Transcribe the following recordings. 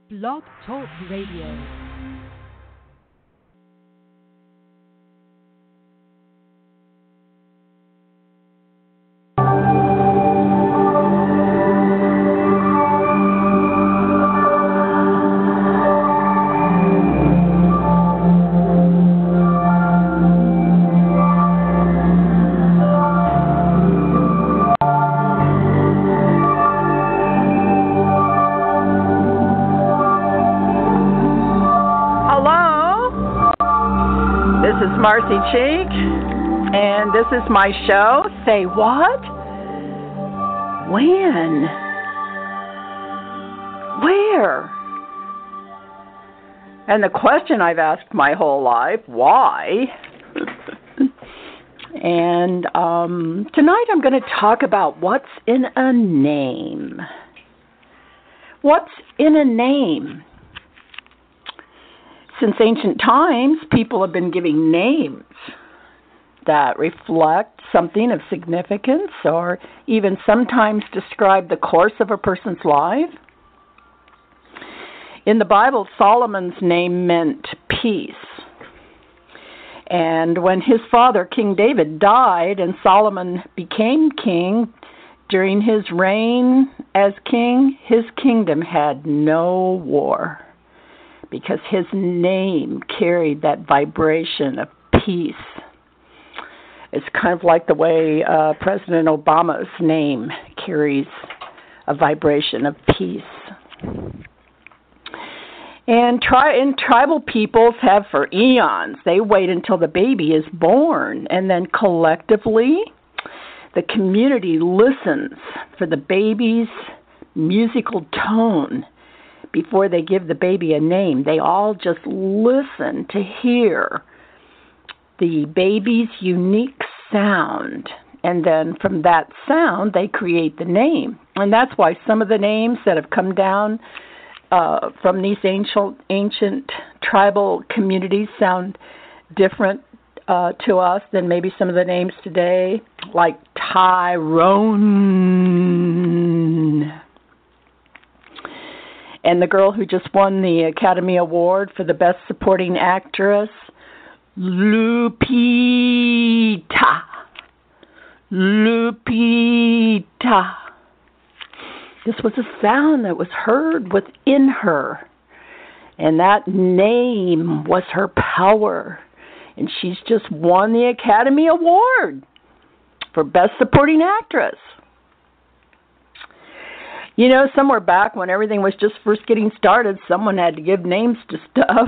Blog Talk Radio. Marcy Cheek, and this is my show, Say What? When? Where? And the question I've asked my whole life, why? And tonight I'm going to talk about what's in a name. What's in a name? Since ancient times, people have been giving names that reflect something of significance or even sometimes describe the course of a person's life. In the Bible, Solomon's name meant peace. And when his father, King David, died and Solomon became king, during his reign as king, his kingdom had no war, because his name carried that vibration of peace. It's kind of like the way President Obama's name carries a vibration of peace. And tribal peoples have for eons. They wait until the baby is born, and then collectively, the community listens for the baby's musical tone. Before they give the baby a name, they all just listen to hear the baby's unique sound. And then from that sound, they create the name. And that's why some of the names that have come down from these ancient tribal communities sound different to us than maybe some of the names today, like Tyrone. And the girl who just won the Academy Award for the Best Supporting Actress, Lupita. Lupita. This was a sound that was heard within her. And that name was her power. And she's just won the Academy Award for Best Supporting Actress. You know, somewhere back when everything was just first getting started, someone had to give names to stuff.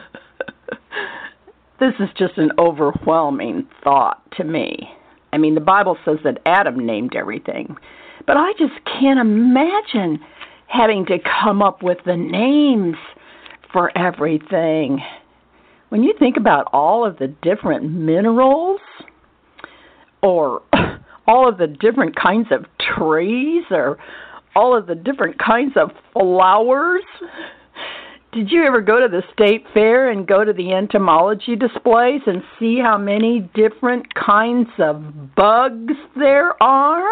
This is just an overwhelming thought to me. I mean, the Bible says that Adam named everything. But I just can't imagine having to come up with the names for everything. When you think about all of the different minerals or all of the different kinds of trees or all of the different kinds of flowers. Did you ever go to the state fair and go to the entomology displays and see how many different kinds of bugs there are?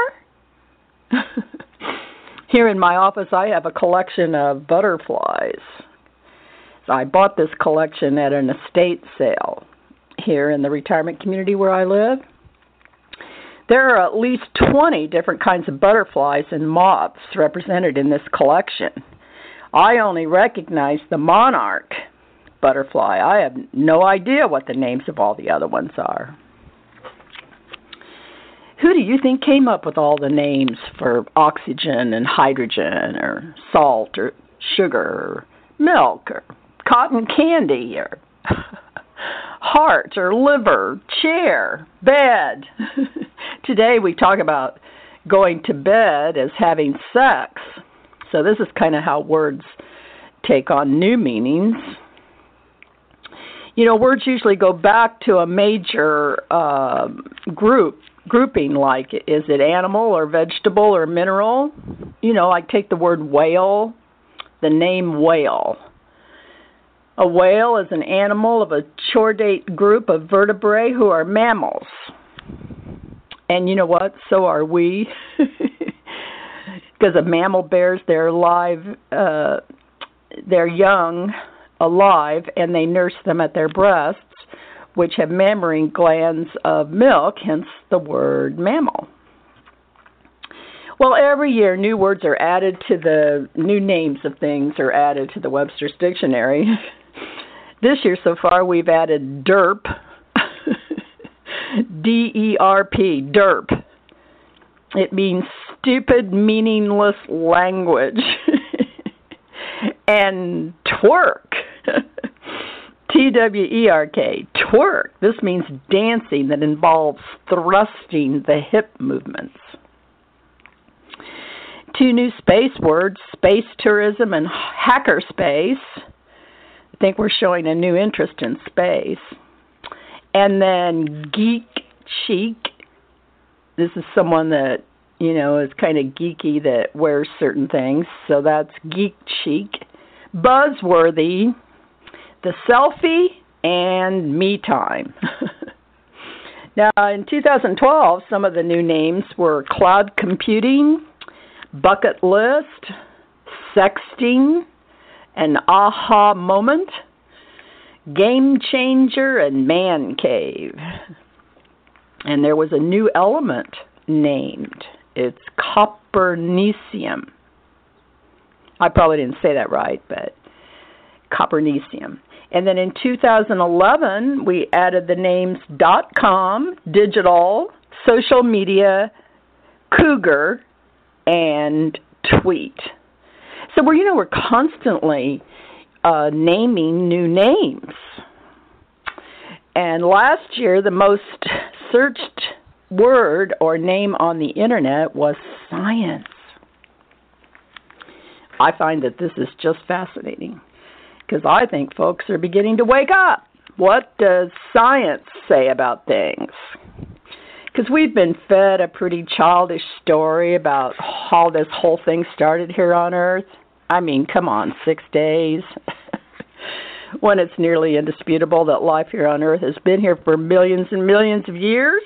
Here in my office, I have a collection of butterflies. So I bought this collection at an estate sale here in the retirement community where I live. There are at least 20 different kinds of butterflies and moths represented in this collection. I only recognize the monarch butterfly. I have no idea what the names of all the other ones are. Who do you think came up with all the names for oxygen and hydrogen or salt or sugar or milk or cotton candy or heart or liver, chair, bed? Today we talk about going to bed as having sex. So this is kind of how words take on new meanings. You know, words usually go back to a major grouping, like is it animal or vegetable or mineral? You know, like take the word whale, the name whale. A whale is an animal of a chordate group of vertebrae who are mammals. And you know what? So are we. Because a mammal bears their live their young alive and they nurse them at their breasts, which have mammary glands of milk, hence the word mammal. Well, every year new words are added to new names of things are added to the Webster's Dictionary. This year so far we've added derp, D-E-R-P, derp. It means stupid, meaningless language. And twerk, T-W-E-R-K, twerk. This means dancing that involves thrusting the hip movements. 2 new space words, space tourism and hackerspace. I think we're showing a new interest in space. And then geek chic. This is someone that, is kind of geeky that wears certain things. So that's geek chic. Buzzworthy, the selfie, and me time. Now, in 2012, some of the new names were cloud computing, bucket list, sexting, an aha moment, game changer, and man cave. And there was a new element named. It's copernicium. I probably didn't say that right, but copernicium. And then in 2011, we added the names .com, digital, social media, cougar, and tweet. So we're constantly naming new names. And last year, the most searched word or name on the internet was science. I find that this is just fascinating because I think folks are beginning to wake up. What does science say about things? Because we've been fed a pretty childish story about how this whole thing started here on Earth. I mean, come on, 6 days. When it's nearly indisputable that life here on Earth has been here for millions and millions of years.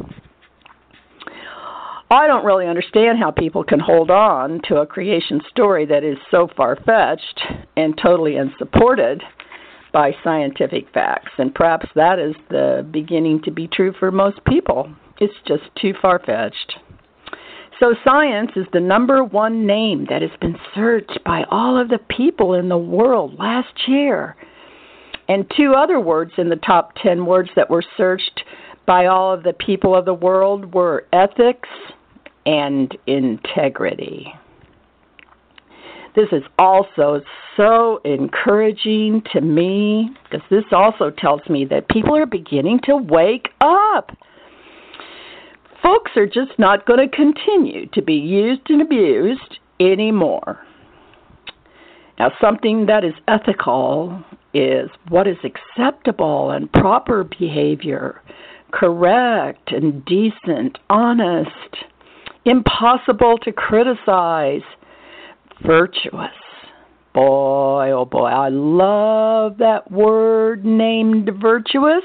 I don't really understand how people can hold on to a creation story that is so far-fetched and totally unsupported by scientific facts. And perhaps that is the beginning to be true for most people. It's just too far-fetched. So science is the number one name that has been searched by all of the people in the world last year. And 2 other words in the top 10 words that were searched by all of the people of the world were ethics and integrity. This is also so encouraging to me because this also tells me that people are beginning to wake up. Folks are just not going to continue to be used and abused anymore. Now, something that is ethical is what is acceptable and proper behavior, correct and decent, honest, impossible to criticize, virtuous. Boy, oh boy, I love that word named virtuous.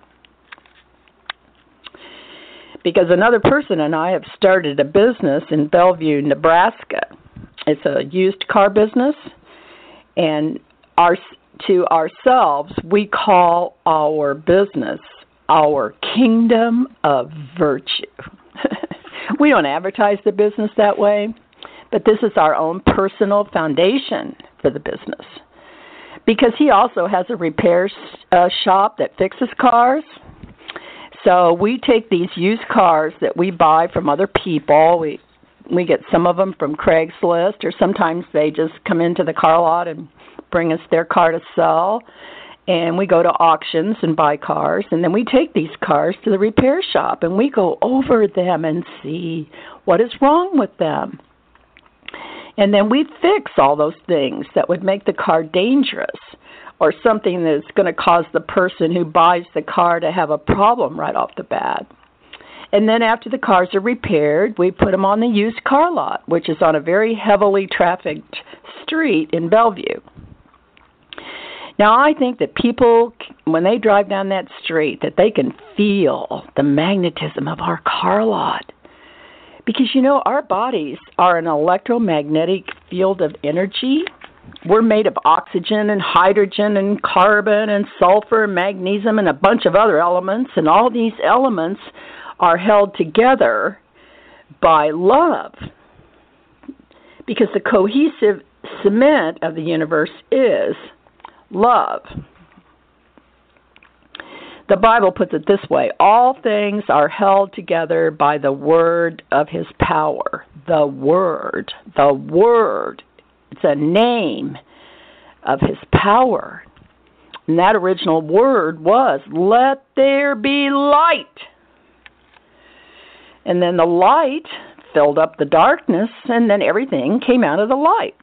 Because another person and I have started a business in Bellevue, Nebraska. It's a used car business, and to ourselves, we call our business our Kingdom of Virtue. We don't advertise the business that way, but this is our own personal foundation for the business. Because he also has a repair shop that fixes cars. So we take these used cars that we buy from other people. We get some of them from Craigslist, or sometimes they just come into the car lot and bring us their car to sell. And we go to auctions and buy cars, and then we take these cars to the repair shop, and we go over them and see what is wrong with them. And then we fix all those things that would make the car dangerous or something that's going to cause the person who buys the car to have a problem right off the bat. And then after the cars are repaired, we put them on the used car lot, which is on a very heavily trafficked street in Bellevue. Now, I think that people, when they drive down that street, that they can feel the magnetism of our car lot. Because, our bodies are an electromagnetic field of energy. We're made of oxygen and hydrogen and carbon and sulfur and magnesium and a bunch of other elements, and all these elements are held together by love, because the cohesive cement of the universe is love. The Bible puts it this way: all things are held together by the word of his power. The word. It's a name of his power. And that original word was, let there be light. And then the light filled up the darkness, and then everything came out of the light.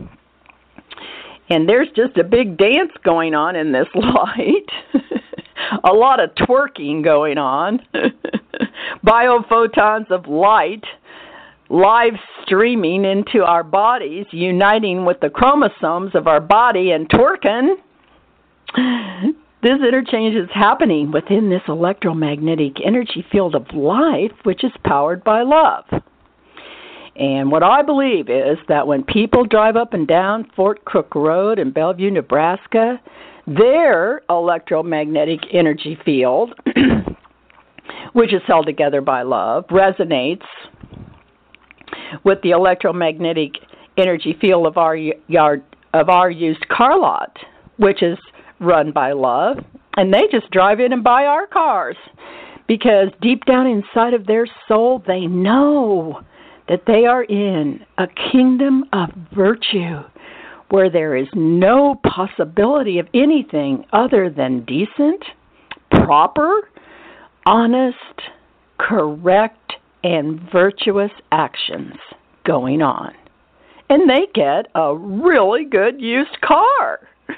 And there's just a big dance going on in this light. A lot of twerking going on. Biophotons of light live streaming into our bodies, uniting with the chromosomes of our body and twerking. This interchange is happening within this electromagnetic energy field of life, which is powered by love. And what I believe is that when people drive up and down Fort Crook Road in Bellevue, Nebraska, their electromagnetic energy field, which is held together by love, resonates with the electromagnetic energy field of our used car lot, which is run by love, and they just drive in and buy our cars because deep down inside of their soul they know that they are in a kingdom of virtue where there is no possibility of anything other than decent, proper, honest, correct, and virtuous actions going on. And they get a really good used car.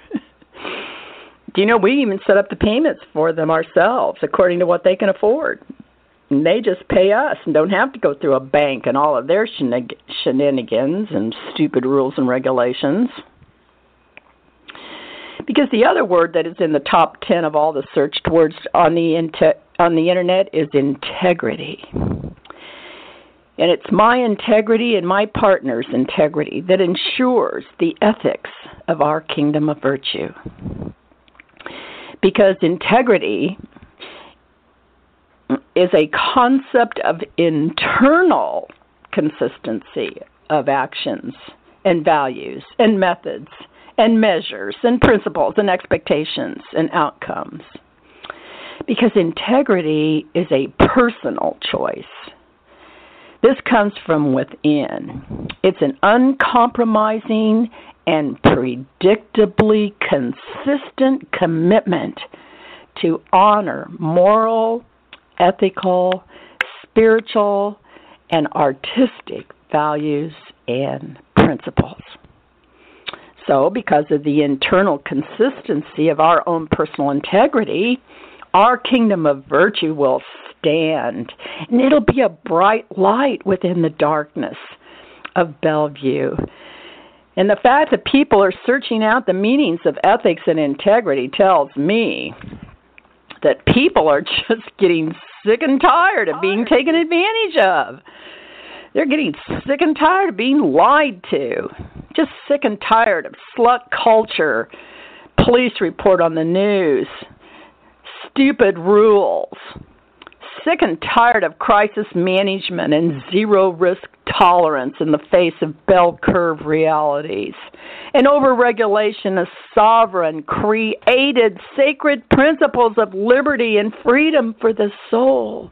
Do you know, we even set up the payments for them ourselves according to what they can afford. And they just pay us and don't have to go through a bank and all of their shenanigans and stupid rules and regulations. Because the other word that is in the top 10 of all the searched words on the internet is integrity. And it's my integrity and my partner's integrity that ensures the ethics of our kingdom of virtue. Because integrity is a concept of internal consistency of actions and values and methods and measures and principles and expectations and outcomes. Because integrity is a personal choice. This comes from within. It's an uncompromising and predictably consistent commitment to honor moral, ethical, spiritual, and artistic values and principles. So, because of the internal consistency of our own personal integrity, our kingdom of virtue will stand, and it'll be a bright light within the darkness of Bellevue. And the fact that people are searching out the meanings of ethics and integrity tells me that people are just getting sick and tired of being taken advantage of. They're getting sick and tired of being lied to. Just sick and tired of slut culture, police report on the news, stupid rules. Sick and tired of crisis management and zero risk tolerance in the face of bell curve realities, and overregulation of sovereign, created, sacred principles of liberty and freedom for the soul.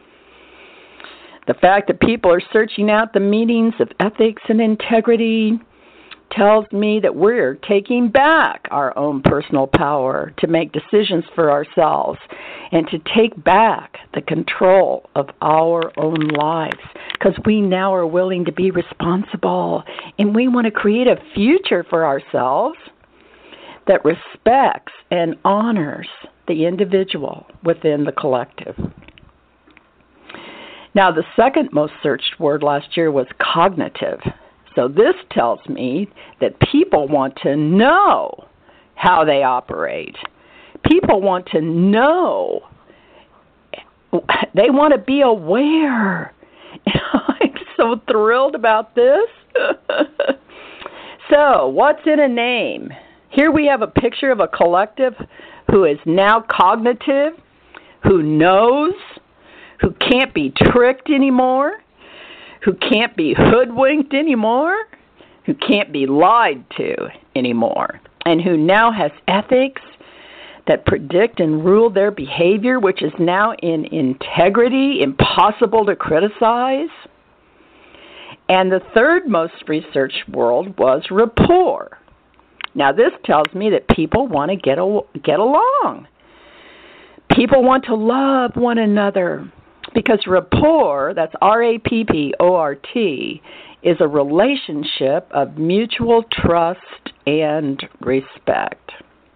The fact that people are searching out the meanings of ethics and integrity tells me that we're taking back our own personal power to make decisions for ourselves and to take back the control of our own lives, because we now are willing to be responsible and we want to create a future for ourselves that respects and honors the individual within the collective. Now, the second most searched word last year was cognitive. So this tells me that people want to know how they operate. People want to know. They want to be aware. I'm so thrilled about this. So, what's in a name? Here we have a picture of a collective who is now cognitive, who knows, who can't be tricked anymore, who can't be hoodwinked anymore, who can't be lied to anymore, and who now has ethics that predict and rule their behavior, which is now in integrity, impossible to criticize. And the third most researched world was rapport. Now, this tells me that people want to get along. People want to love one another because rapport, that's R-A-P-P-O-R-T, is a relationship of mutual trust and respect.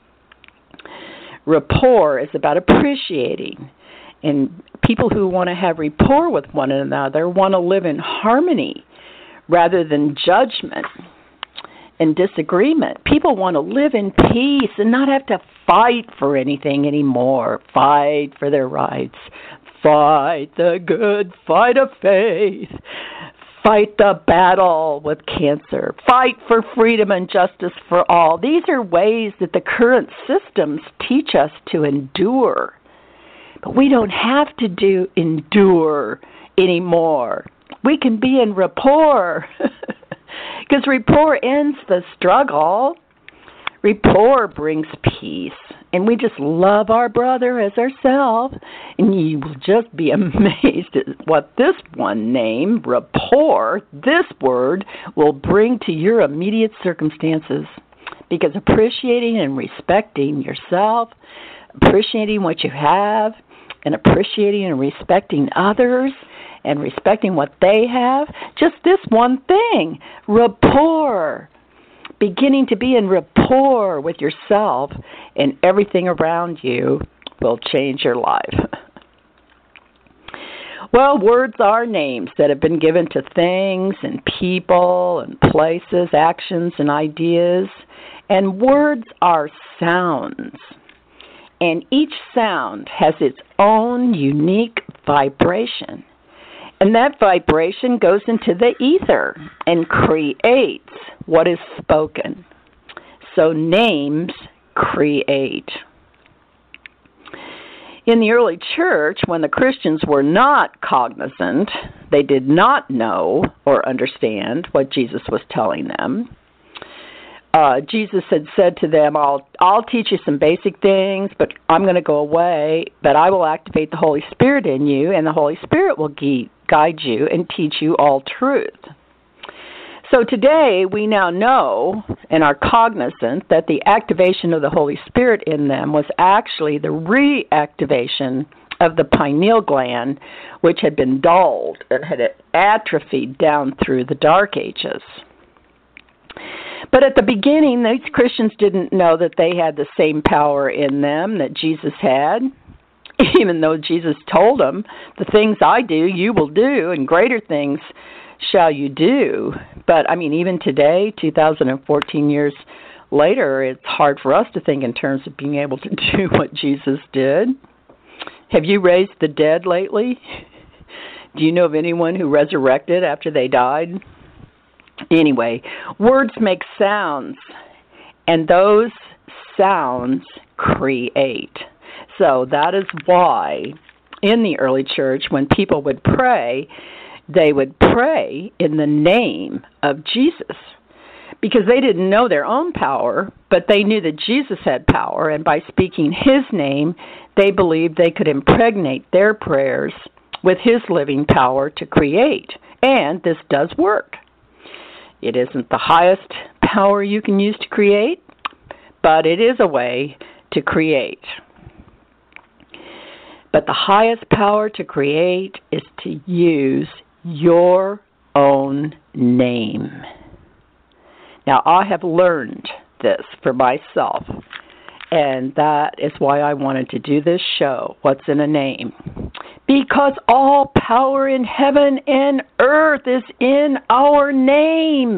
Rapport is about appreciating, and people who want to have rapport with one another want to live in harmony rather than judgment and disagreement. People want to live in peace and not have to fight for anything anymore, fight for their rights, fight the good fight of faith, fight the battle with cancer, fight for freedom and justice for all. These are ways that the current systems teach us to endure. But we don't have to endure anymore. We can be in rapport because rapport ends the struggle. Rapport brings peace, and we just love our brother as ourselves. And you will just be amazed at what this one name, rapport, this word, will bring to your immediate circumstances. Because appreciating and respecting yourself, appreciating what you have, and appreciating and respecting others, and respecting what they have, just this one thing, rapport. Beginning to be in rapport with yourself and everything around you will change your life. Well, words are names that have been given to things and people and places, actions and ideas. And words are sounds. And each sound has its own unique vibration. And that vibration goes into the ether and creates what is spoken. So names create. In the early church, when the Christians were not cognizant, they did not know or understand what Jesus was telling them. Jesus had said to them, I'll teach you some basic things, but I'm going to go away, but I will activate the Holy Spirit in you, and the Holy Spirit will guide you and teach you all truth. So today we now know and are cognizant that the activation of the Holy Spirit in them was actually the reactivation of the pineal gland, which had been dulled and had atrophied down through the Dark Ages. But at the beginning, these Christians didn't know that they had the same power in them that Jesus had, even though Jesus told them, the things I do, you will do, and greater things shall you do. But, I mean, even today, 2014 years later, it's hard for us to think in terms of being able to do what Jesus did. Have you raised the dead lately? Do you know of anyone who resurrected after they died? Anyway, words make sounds, and those sounds create. So that is why in the early church, when people would pray, they would pray in the name of Jesus. Because they didn't know their own power, but they knew that Jesus had power, and by speaking his name, they believed they could impregnate their prayers with his living power to create. And this does work. It isn't the highest power you can use to create, but it is a way to create. But the highest power to create is to use your own name. Now, I have learned this for myself, and that is why I wanted to do this show, What's in a Name? Because all power in heaven and earth is in our name.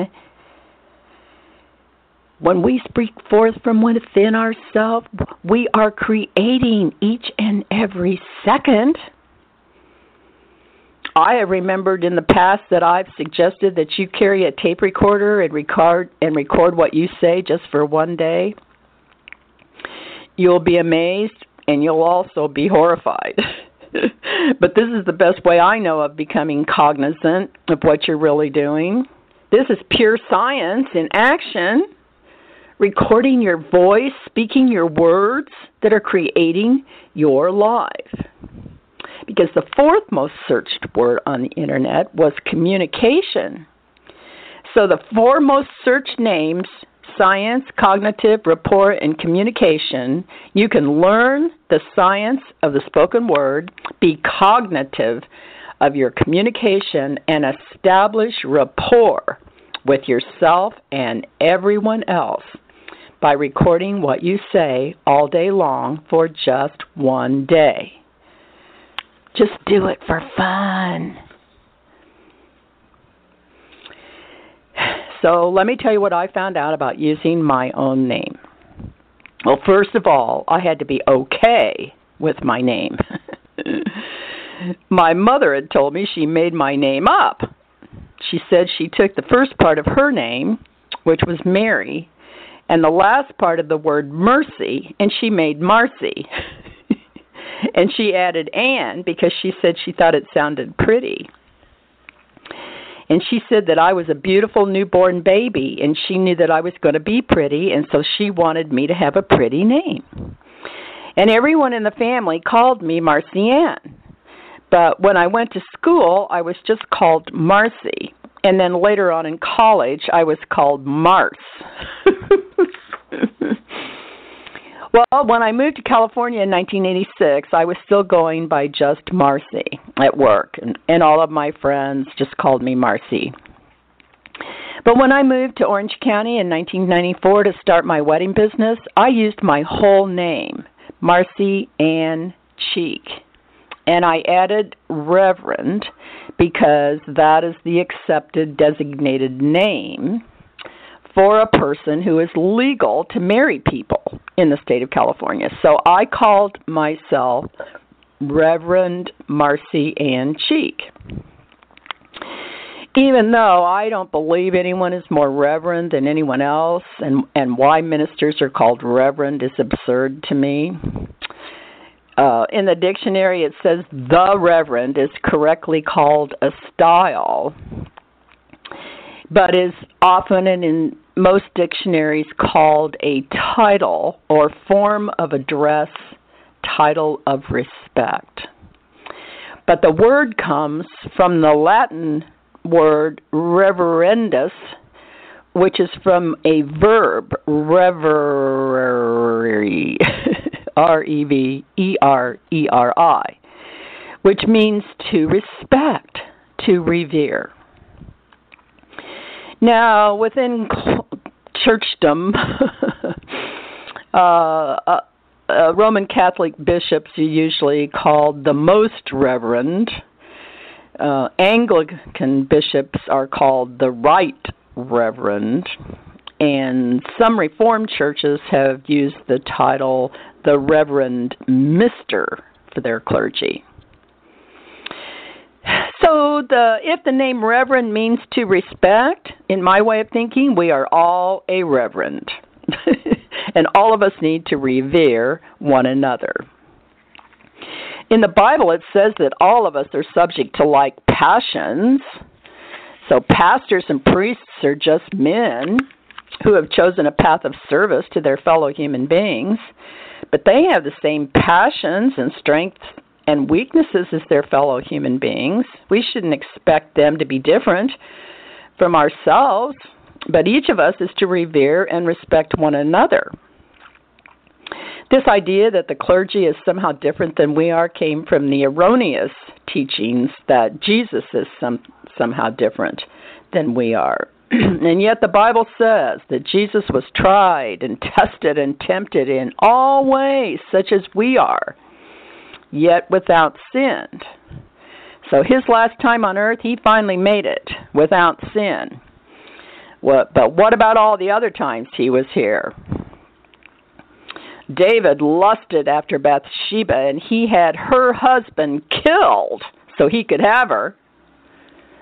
When we speak forth from within ourselves, we are creating each and every second. I have remembered in the past that I've suggested that you carry a tape recorder and record what you say just for one day. You'll be amazed, and you'll also be horrified. But this is the best way I know of becoming cognizant of what you're really doing. This is pure science in action. Recording your voice, speaking your words that are creating your life. Because the fourth most searched word on the internet was communication. So the four most searched names, science, cognitive, rapport, and communication, you can learn the science of the spoken word, be cognitive of your communication, and establish rapport with yourself and everyone else by recording what you say all day long for just one day. Just do it for fun. So let me tell you what I found out about using my own name. Well, first of all, I had to be okay with my name. My mother had told me she made my name up. She said she took the first part of her name, which was Mary, and the last part of the word mercy, and she made Marcy. And she added Ann because she said she thought it sounded pretty. And she said that I was a beautiful newborn baby, and she knew that I was going to be pretty, and so she wanted me to have a pretty name. And everyone in the family called me Marcy Ann. But when I went to school, I was just called Marcy. And then later on in college, I was called Mars. Well, when I moved to California in 1986, I was still going by just Marcy at work, and all of my friends just called me Marcy. But when I moved to Orange County in 1994 to start my wedding business, I used my whole name, Marcy Ann Cheek, and I added Reverend because that is the accepted designated name for a person who is legal to marry people in the state of California. So I called myself Reverend Marcy Ann Cheek. Even though I don't believe anyone is more reverend than anyone else, and why ministers are called reverend is absurd to me. In the dictionary it says the reverend is correctly called a style, but is often and in most dictionaries called a title or form of address, title of respect. But the word comes from the Latin word reverendus, which is from a verb, reverere, R-E-V-E-R-E-R-I, which means to respect, to revere. Now, within churchdom, Roman Catholic bishops are usually called the Most Reverend. Anglican bishops are called the Right Reverend. And some Reformed churches have used the title the Reverend Mr. for their clergy. So if the name Reverend means to respect, in my way of thinking, we are all a reverend. And all of us need to revere one another. In the Bible, it says that all of us are subject to like passions. So pastors and priests are just men who have chosen a path of service to their fellow human beings. But they have the same passions and strengths and weaknesses as their fellow human beings. We shouldn't expect them to be different from ourselves, but each of us is to revere and respect one another. This idea that the clergy is somehow different than we are came from the erroneous teachings that Jesus is somehow different than we are. And yet the Bible says that Jesus was tried and tested and tempted in all ways, such as we are, yet without sin. So his last time on earth, he finally made it without sin. But what about all the other times he was here? David lusted after Bathsheba, and he had her husband killed so he could have her.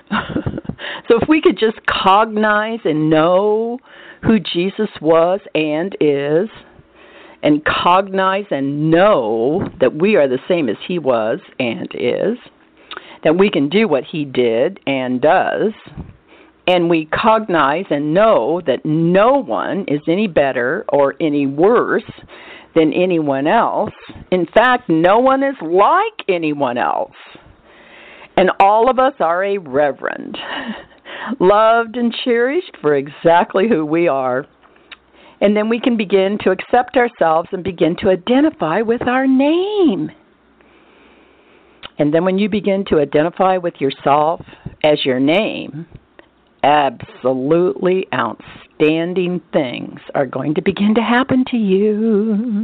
So if we could just cognize and know who Jesus was and is, and cognize and know that we are the same as he was and is, that we can do what he did and does, and we cognize and know that no one is any better or any worse than anyone else. In fact, no one is like anyone else. And all of us are a reverend, loved and cherished for exactly who we are. And then we can begin to accept ourselves and begin to identify with our name. And then when you begin to identify with yourself as your name, absolutely outstanding things are going to begin to happen to you.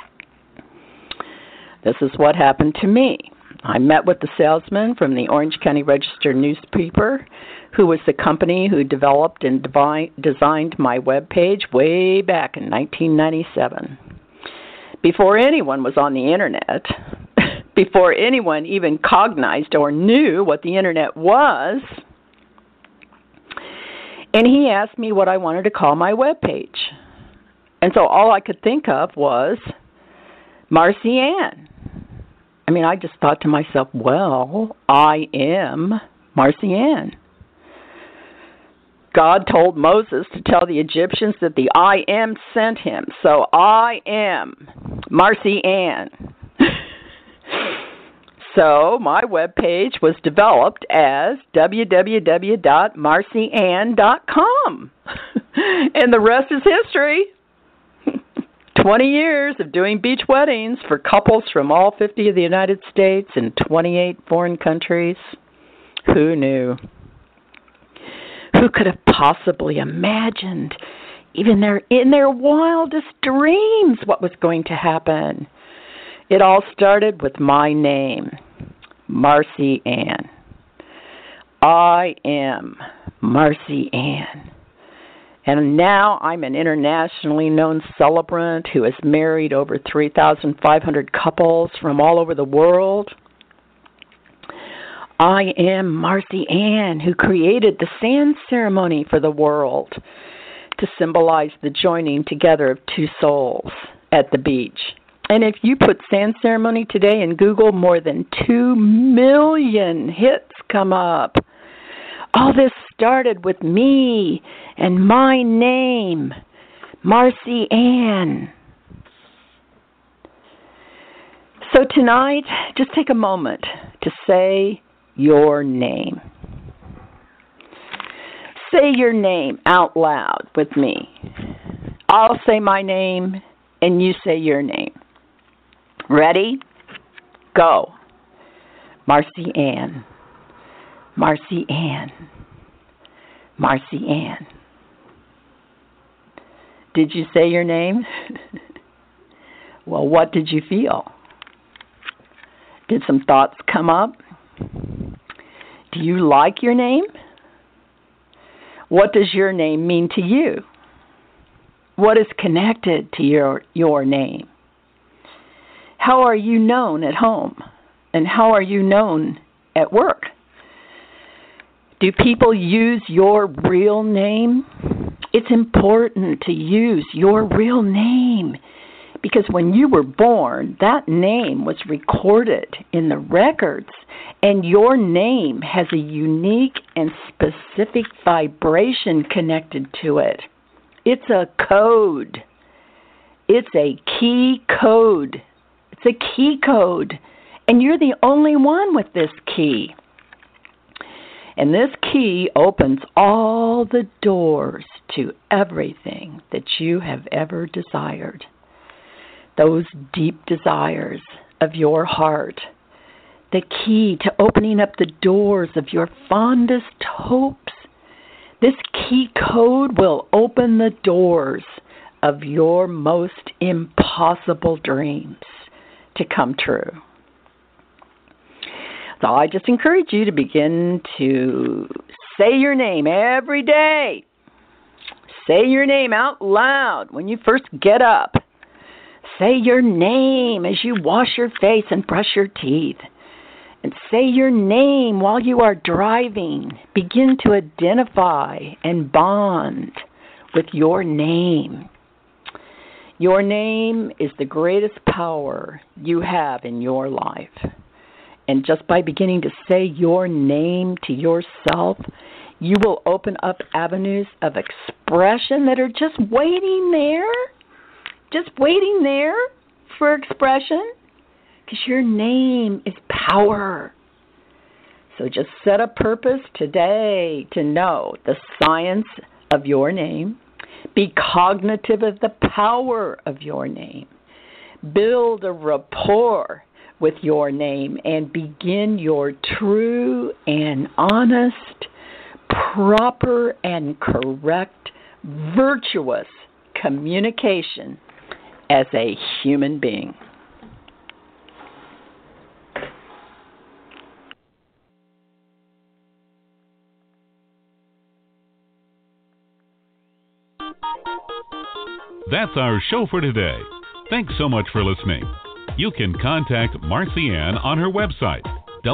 This is what happened to me. I met with the salesman from the Orange County Register newspaper, who was the company who developed and designed my webpage way back in 1997. Before anyone was on the Internet, before anyone even cognized or knew what the Internet was, and he asked me what I wanted to call my webpage. And so all I could think of was Marcy Ann. I mean, I just thought to myself, well, I am Marcy Ann. God told Moses to tell the Egyptians that the I am sent him. So I am Marcy Ann. So my webpage was developed as www.marcyann.com. And the rest is history. 20 years of doing beach weddings for couples from all 50 of the United States and 28 foreign countries. Who knew? Who could have possibly imagined, even in their wildest dreams, what was going to happen? It all started with my name, Marcy Ann. I am Marcy Ann. And now I'm an internationally known celebrant who has married over 3,500 couples from all over the world. I am Marcy Ann, who created the sand ceremony for the world to symbolize the joining together of two souls at the beach. And if you put sand ceremony today in Google, more than 2 million hits come up. All this started with me and my name, Marcy Ann. So tonight, just take a moment to say your name. Say your name out loud with me. I'll say my name, and you say your name. Ready? Go. Marcy Ann. Marcy Ann. Marcy Ann. Did you say your name? Well, what did you feel? Did some thoughts come up? Do you like your name? What does your name mean to you? What is connected to your name? How are you known at home? And how are you known at work? Do people use your real name? It's important to use your real name because when you were born, that name was recorded in the records, and your name has a unique and specific vibration connected to it. It's a code. It's a key code. It's a key code, and you're the only one with this key. And this key opens all the doors to everything that you have ever desired. Those deep desires of your heart. The key to opening up the doors of your fondest hopes. This key code will open the doors of your most impossible dreams to come true. So I just encourage you to begin to say your name every day. Say your name out loud when you first get up. Say your name as you wash your face and brush your teeth. And say your name while you are driving. Begin to identify and bond with your name. Your name is the greatest power you have in your life. And just by beginning to say your name to yourself, you will open up avenues of expression that are just waiting there for expression. Because your name is power. So just set a purpose today to know the science of your name. Be cognitive of the power of your name. Build a rapport with your name and begin your true and honest, proper and correct, virtuous communication as a human being. That's our show for today. Thanks so much for listening. You can contact Marcy Ann on her website,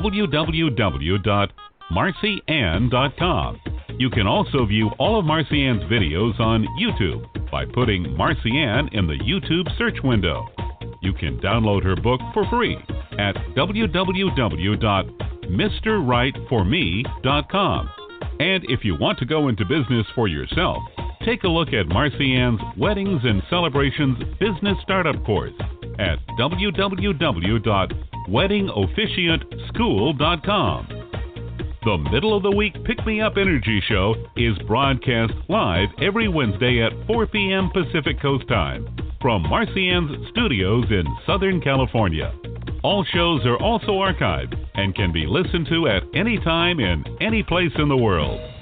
www.marcyann.com. You can also view all of Marcy Ann's videos on YouTube by putting Marcy Ann in the YouTube search window. You can download her book for free at www.mrrightforme.com. And if you want to go into business for yourself, take a look at Marcy Ann's Weddings and Celebrations Business Startup Course at www.weddingofficiantschool.com. The Middle of the Week Pick Me Up Energy Show is broadcast live every Wednesday at 4 p.m. Pacific Coast Time from Marcy Ann's studios in Southern California. All shows are also archived and can be listened to at any time in any place in the world.